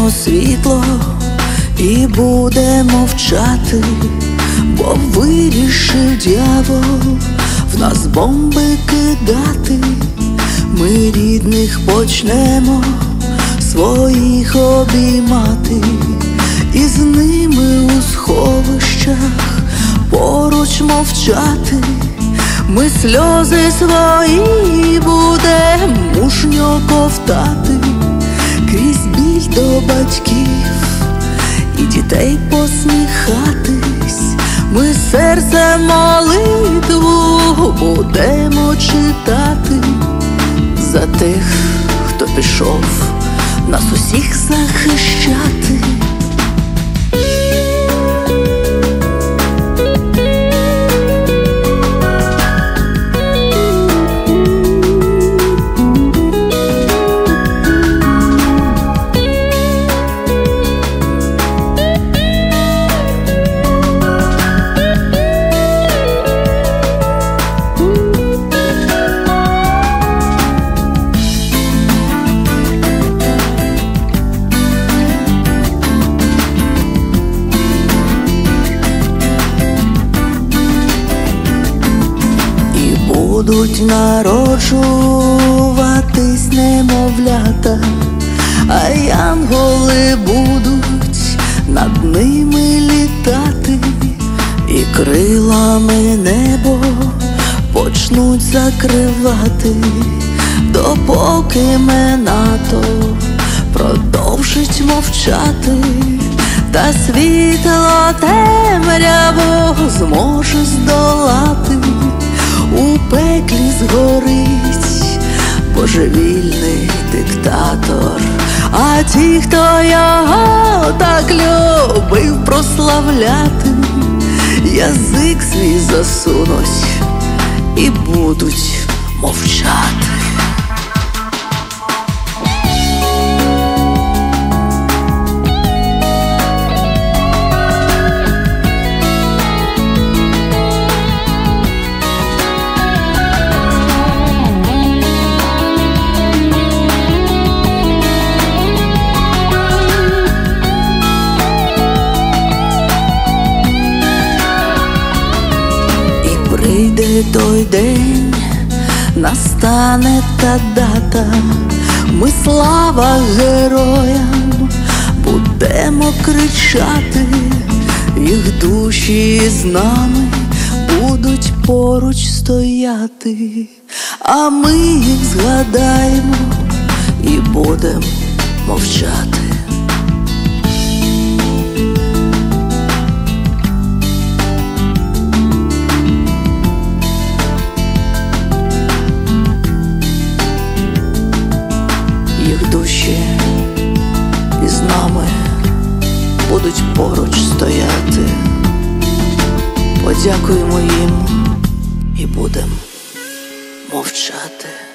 Згаснемо світло і будемо мовчати, бо вирішив дьявол в нас бомби кидати. Ми рідних почнемо своїх обіймати, і з ними у сховищах поруч мовчати. Ми сльози свої будем мужньо ковтати, крізь біль до батьків і дітей посміхатись. Ми серцем молитву будемо читати за тих, хто пішов нас усіх захищати. Будуть народжуватись немовлята, а янголи будуть над ними літати, і крилами небо почнуть закривати, допоки ми НАТО продовжить мовчати, та світло темряву зможе здолати. У пеклі згорить божевільний диктатор, а ті, хто його так любив прославляти, язик свій засунуть і будуть мовчати. Прийде той день, настане та дата, ми слава героям будемо кричати, їх душі з нами будуть поруч стояти, а ми їх згадаємо і будемо мовчати. Їх душі із нами будуть поруч стояти. Подякуємо їм і будемо мовчати.